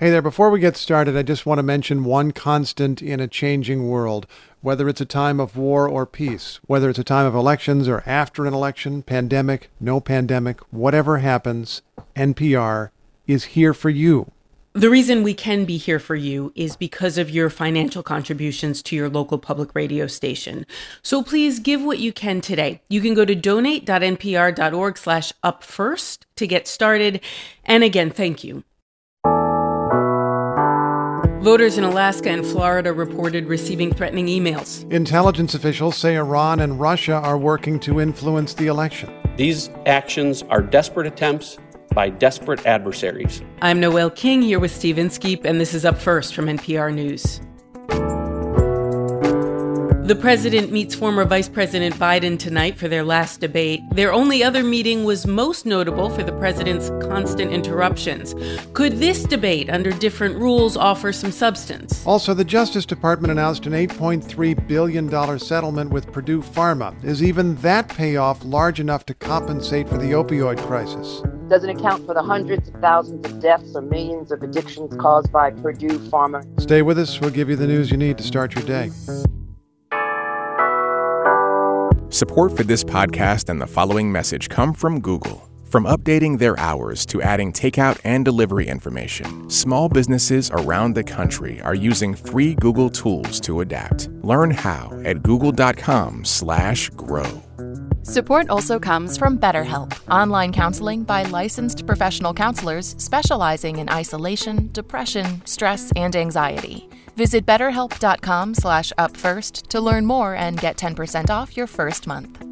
Hey there, before we get started, I just want to mention one constant in a changing world. Whether it's a time of war or peace, whether it's a time of elections or after an election, pandemic, no pandemic, whatever happens, NPR is here for you. The reason we can be here for you is because of your financial contributions to your local public radio station. So please give what you can today. You can go to donate.npr.org/upfirst to get started. And again, thank you. Voters in Alaska and Florida reported receiving threatening emails. Intelligence officials say Iran and Russia are working to influence the election. These actions are desperate attempts by desperate adversaries. I'm Noel King here with Steve Inskeep, and this is Up First from NPR News. The president meets former Vice President Biden tonight for their last debate. Their only other meeting was most notable for the president's constant interruptions. Could this debate, under different rules, offer some substance? Also, the Justice Department announced an $8.3 billion settlement with Purdue Pharma. Is even that payoff large enough to compensate for the opioid crisis? Doesn't account for the hundreds of thousands of deaths or millions of addictions caused by Purdue Pharma. Stay with us. We'll give you the news you need to start your day. Support for this podcast and the following message come from Google. From updating their hours to adding takeout and delivery information, small businesses around the country are using free Google tools to adapt. Learn how at google.com/grow. Support also comes from BetterHelp, online counseling by licensed professional counselors specializing in isolation, depression, stress, and anxiety. Visit betterhelp.com/upfirst to learn more and get 10% off your first month.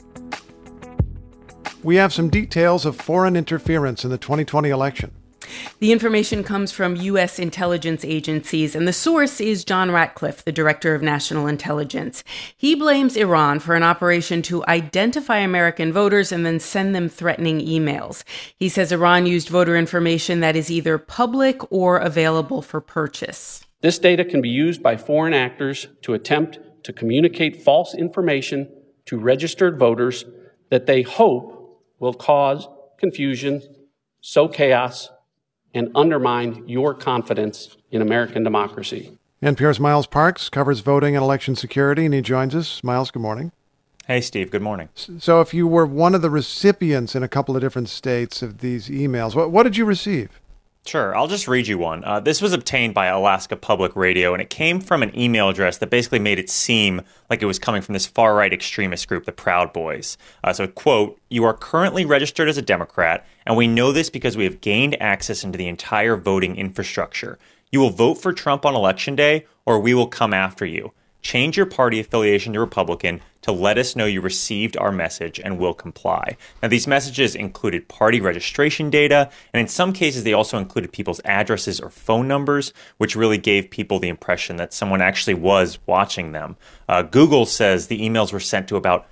We have some details of foreign interference in the 2020 election. The information comes from U.S. intelligence agencies, and the source is John Ratcliffe, the director of national intelligence. He blames Iran for an operation to identify American voters and then send them threatening emails. He says Iran used voter information that is either public or available for purchase. This data can be used by foreign actors to attempt to communicate false information to registered voters that they hope will cause confusion, sow chaos, and undermine your confidence in American democracy. NPR's Miles Parks covers voting and election security, and he joins us. Miles, good morning. Hey, Steve. Good morning. So if you were one of the recipients in a couple of different states of these emails, what did you receive? Sure. I'll just read you one. This was obtained by Alaska Public Radio, and it came from an email address that basically made it seem like it was coming from this far-right extremist group, the Proud Boys. So, quote, "You are currently registered as a Democrat, and we know this because we have gained access into the entire voting infrastructure. You will vote for Trump on Election Day, or we will come after you. Change your party affiliation to Republican to let us know you received our message and will comply." Now, these messages included party registration data, and in some cases, they also included people's addresses or phone numbers, which really gave people the impression that someone actually was watching them. Google says the emails were sent to about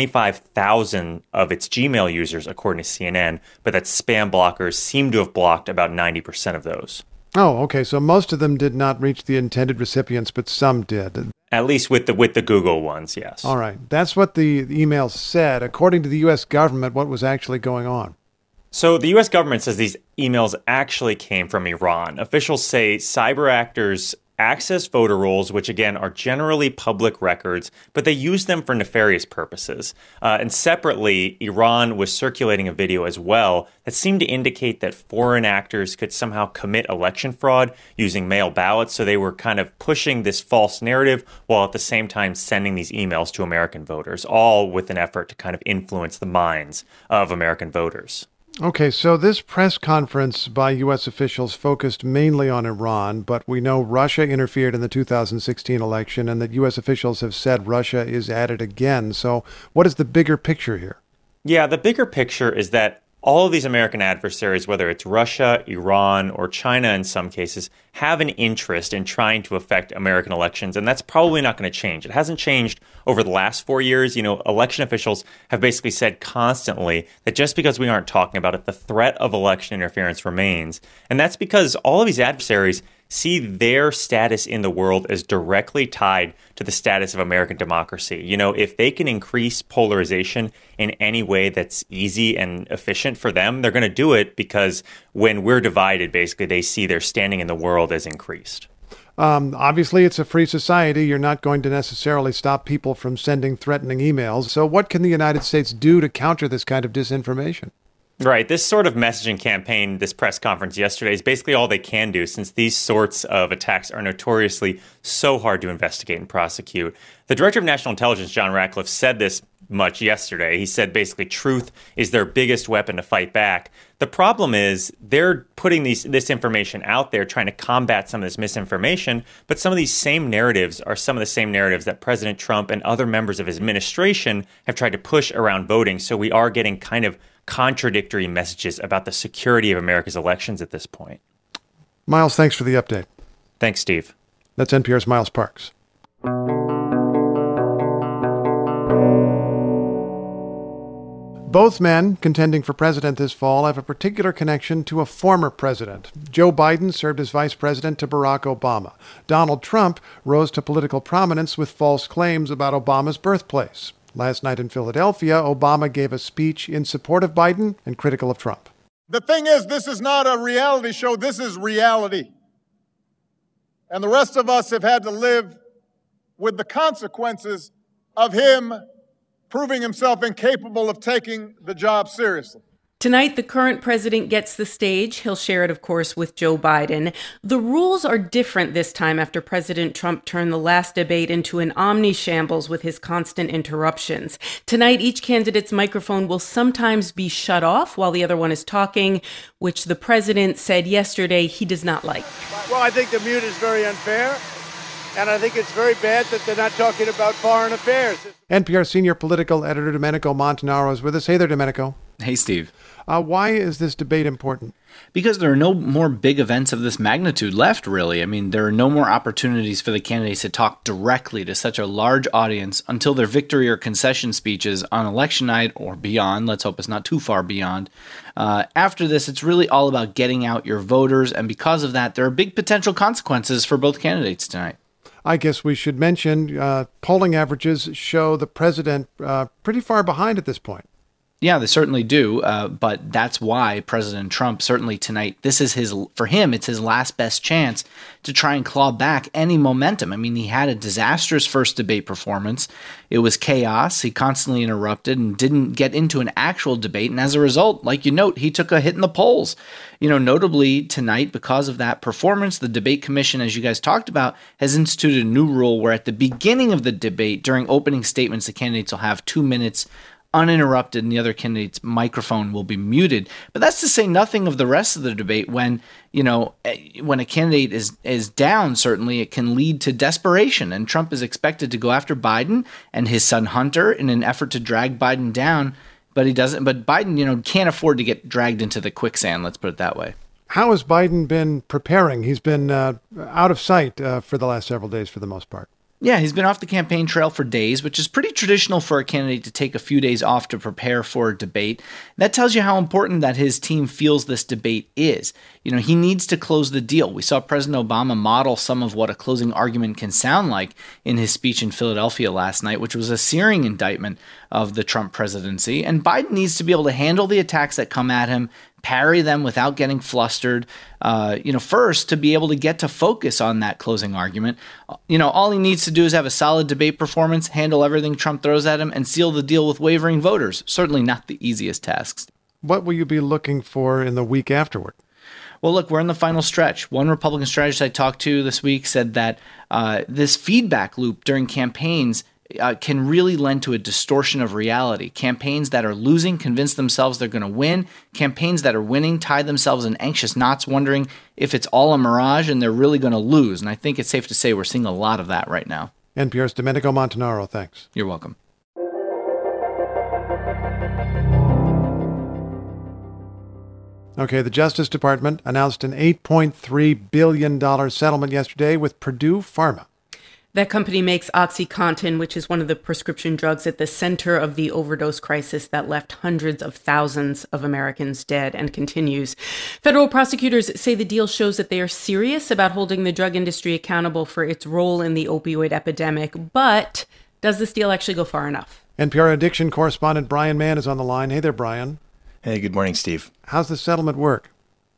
25,000 of its Gmail users, according to CNN, but that spam blockers seem to have blocked about 90% of those. Oh, okay. So most of them did not reach the intended recipients, but some did. At least with the Google ones, yes. All right. That's what the email said. According to the U.S. government, what was actually going on? So the U.S. government says these emails actually came from Iran. Officials say cyber actors access voter rolls, which again are generally public records, but they use them for nefarious purposes. And separately, Iran was circulating a video as well that seemed to indicate that foreign actors could somehow commit election fraud using mail ballots. So they were kind of pushing this false narrative while at the same time sending these emails to American voters, all with an effort to kind of influence the minds of American voters. Okay, so this press conference by U.S. officials focused mainly on Iran, but we know Russia interfered in the 2016 election and that U.S. officials have said Russia is at it again. So what is the bigger picture here? Yeah, the bigger picture is that all of these American adversaries, whether it's Russia, Iran, or China in some cases, have an interest in trying to affect American elections, and that's probably not going to change. It hasn't changed over the last 4 years. You know, election officials have basically said constantly that just because we aren't talking about it, the threat of election interference remains. And that's because all of these adversaries see their status in the world as directly tied to the status of American democracy. You know, if they can increase polarization in any way that's easy and efficient for them, they're going to do it, because when we're divided, basically, they see their standing in the world as increased. Obviously, it's a free society. You're not going to necessarily stop people from sending threatening emails. So what can the United States do to counter this kind of disinformation? Right. This sort of messaging campaign, this press conference yesterday, is basically all they can do, since these sorts of attacks are notoriously so hard to investigate and prosecute. The Director of National Intelligence, John Ratcliffe, said this much yesterday. He said basically truth is their biggest weapon to fight back. The problem is they're putting this information out there, trying to combat some of this misinformation, but some of these same narratives are some of the same narratives that President Trump and other members of his administration have tried to push around voting. So we are getting kind of contradictory messages about the security of America's elections at this point. Miles, thanks for the update. Thanks, Steve. That's NPR's Miles Parks. Both men contending for president this fall have a particular connection to a former president. Joe Biden served as vice president to Barack Obama. Donald Trump rose to political prominence with false claims about Obama's birthplace. Last night in Philadelphia, Obama gave a speech in support of Biden and critical of Trump. The thing is, this is not a reality show. This is reality. And the rest of us have had to live with the consequences of him proving himself incapable of taking the job seriously. Tonight, the current president gets the stage. He'll share it, of course, with Joe Biden. The rules are different this time after President Trump turned the last debate into an omni-shambles with his constant interruptions. Tonight, each candidate's microphone will sometimes be shut off while the other one is talking, which the president said yesterday he does not like. Well, I think the mute is very unfair, and I think it's very bad that they're not talking about foreign affairs. NPR senior political editor Domenico Montanaro is with us. Hey there, Domenico. Hey, Steve. Why is this debate important? Because there are no more big events of this magnitude left, really. I mean, there are no more opportunities for the candidates to talk directly to such a large audience until their victory or concession speeches on election night or beyond. Let's hope it's not too far beyond. After this, it's really all about getting out your voters. And because of that, there are big potential consequences for both candidates tonight. I guess we should mention polling averages show the president pretty far behind at this point. Yeah, they certainly do. But that's why President Trump, certainly tonight, for him, it's his last best chance to try and claw back any momentum. I mean, he had a disastrous first debate performance. It was chaos. He constantly interrupted and didn't get into an actual debate. And as a result, like you note, he took a hit in the polls. You know, notably tonight, because of that performance, the debate commission, as you guys talked about, has instituted a new rule where at the beginning of the debate, during opening statements, the candidates will have 2 minutes uninterrupted and the other candidate's microphone will be muted. But that's to say nothing of the rest of the debate. When a candidate is down, certainly it can lead to desperation. And Trump is expected to go after Biden and his son Hunter in an effort to drag Biden down. But he doesn't. But Biden, can't afford to get dragged into the quicksand. Let's put it that way. How has Biden been preparing? He's been out of sight for the last several days for the most part. Yeah, he's been off the campaign trail for days, which is pretty traditional for a candidate to take a few days off to prepare for a debate. That tells you how important that his team feels this debate is. He needs to close the deal. We saw President Obama model some of what a closing argument can sound like in his speech in Philadelphia last night, which was a searing indictment of the Trump presidency. And Biden needs to be able to handle the attacks that come at him, parry them without getting flustered, first to be able to get to focus on that closing argument. All he needs to do is have a solid debate performance, handle everything Trump throws at him, and seal the deal with wavering voters. Certainly not the easiest tasks. What will you be looking for in the week afterward? Well, look, we're in the final stretch. One Republican strategist I talked to this week said that this feedback loop during campaigns can really lend to a distortion of reality. Campaigns that are losing convince themselves they're going to win. Campaigns that are winning tie themselves in anxious knots, wondering if it's all a mirage and they're really going to lose. And I think it's safe to say we're seeing a lot of that right now. NPR's Domenico Montanaro, thanks. You're welcome. Okay, the Justice Department announced an $8.3 billion settlement yesterday with Purdue Pharma. That company makes OxyContin, which is one of the prescription drugs at the center of the overdose crisis that left hundreds of thousands of Americans dead and continues. Federal prosecutors say the deal shows that they are serious about holding the drug industry accountable for its role in the opioid epidemic. But does this deal actually go far enough? NPR addiction correspondent Brian Mann is on the line. Hey there, Brian. Hey, good morning, Steve. How's the settlement work?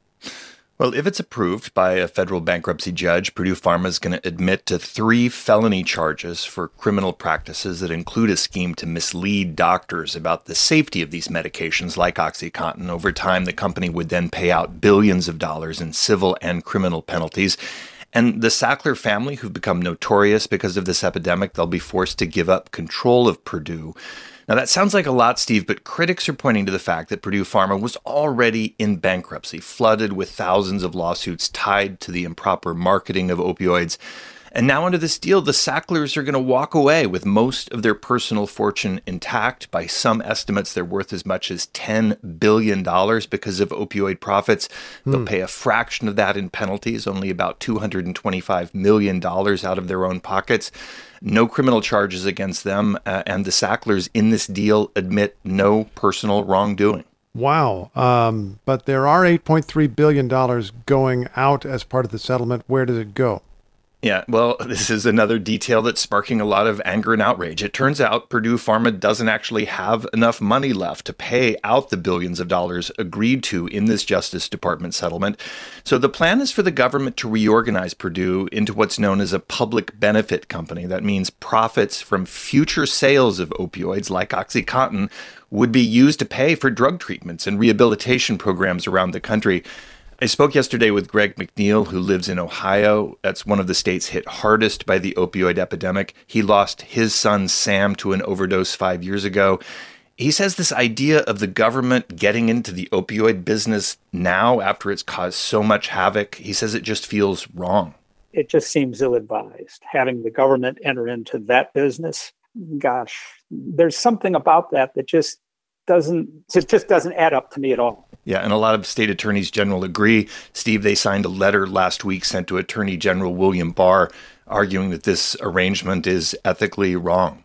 Well, if it's approved by a federal bankruptcy judge, Purdue Pharma is going to admit to 3 felony charges for criminal practices that include a scheme to mislead doctors about the safety of these medications like OxyContin. Over time, the company would then pay out billions of dollars in civil and criminal penalties. And the Sackler family, who've become notorious because of this epidemic, they'll be forced to give up control of Purdue. Now, that sounds like a lot, Steve, but critics are pointing to the fact that Purdue Pharma was already in bankruptcy, flooded with thousands of lawsuits tied to the improper marketing of opioids. And now under this deal, the Sacklers are going to walk away with most of their personal fortune intact. By some estimates, they're worth as much as $10 billion because of opioid profits. They'll pay a fraction of that in penalties, only about $225 million out of their own pockets. No criminal charges against them, and the Sacklers in this deal admit no personal wrongdoing. Wow. But there are $8.3 billion going out as part of the settlement. Where does it go? Yeah, well, this is another detail that's sparking a lot of anger and outrage. It turns out Purdue Pharma doesn't actually have enough money left to pay out the billions of dollars agreed to in this Justice Department settlement. So the plan is for the government to reorganize Purdue into what's known as a public benefit company. That means profits from future sales of opioids like OxyContin would be used to pay for drug treatments and rehabilitation programs around the country. I spoke yesterday with Greg McNeil, who lives in Ohio. That's one of the states hit hardest by the opioid epidemic. He lost his son, Sam, to an overdose 5 years ago. He says this idea of the government getting into the opioid business now after it's caused so much havoc, he says it just feels wrong. It just seems ill-advised. Having the government enter into that business, gosh, there's something about that just doesn't add up to me at all. Yeah, and a lot of state attorneys general agree. Steve, they signed a letter last week sent to Attorney General William Barr arguing that this arrangement is ethically wrong.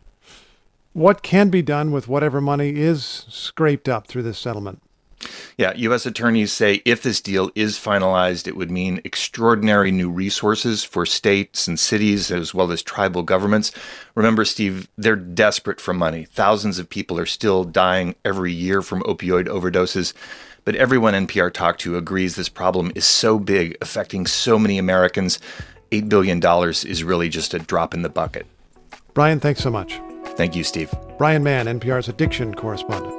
What can be done with whatever money is scraped up through this settlement? Yeah, U.S. attorneys say if this deal is finalized, it would mean extraordinary new resources for states and cities as well as tribal governments. Remember, Steve, they're desperate for money. Thousands of people are still dying every year from opioid overdoses. But everyone NPR talked to agrees this problem is so big, affecting so many Americans. $8 billion is really just a drop in the bucket. Brian, thanks so much. Thank you, Steve. Brian Mann, NPR's addiction correspondent.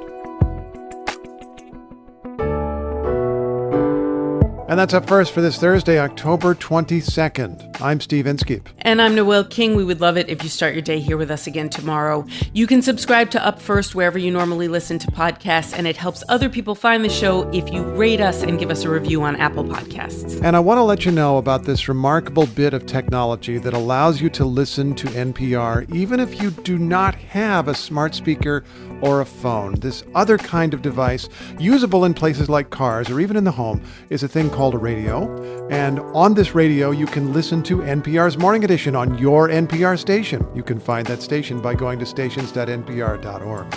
And that's Up First for this Thursday, October 22nd. I'm Steve Inskeep. And I'm Noel King. We would love it if you start your day here with us again tomorrow. You can subscribe to Up First wherever you normally listen to podcasts, and it helps other people find the show if you rate us and give us a review on Apple Podcasts. And I want to let you know about this remarkable bit of technology that allows you to listen to NPR even if you do not have a smart speaker or a phone. This other kind of device, usable in places like cars or even in the home, is a thing called a radio. And on this radio, you can listen to NPR's Morning Edition on your NPR station. You can find that station by going to stations.npr.org.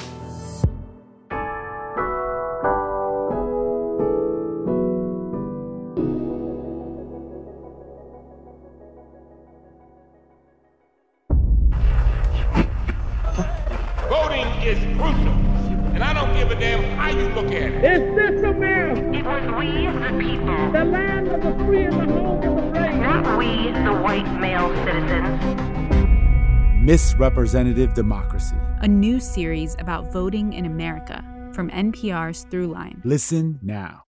Voting is crucial, and I don't give a damn how you look at it. Is this America? It was we, the people. The land of the free and the home of the brave. Not we, the white male citizens. Misrepresentative Democracy. A new series about voting in America from NPR's Throughline. Listen now.